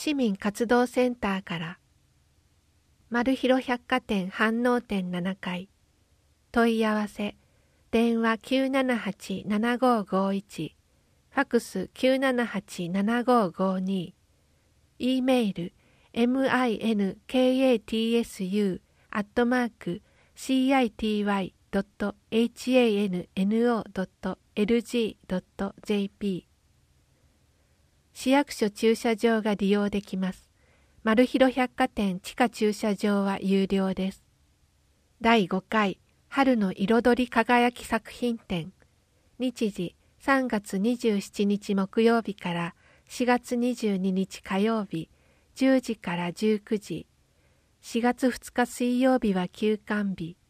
市民活動センターから。マルヒロ百貨店飯能店7階。問い合わせ、電話 978-7551、ファクス 978-7552、e メール minkati.city.hanno.lg.jp。 市役所駐車場が利用できます。マルヒロ百貨店地下駐車場は有料です。第5回春の彩り輝き作品展。日時3月27日木曜日から4月22日火曜日10時から19時。4月2日水曜日は休館日。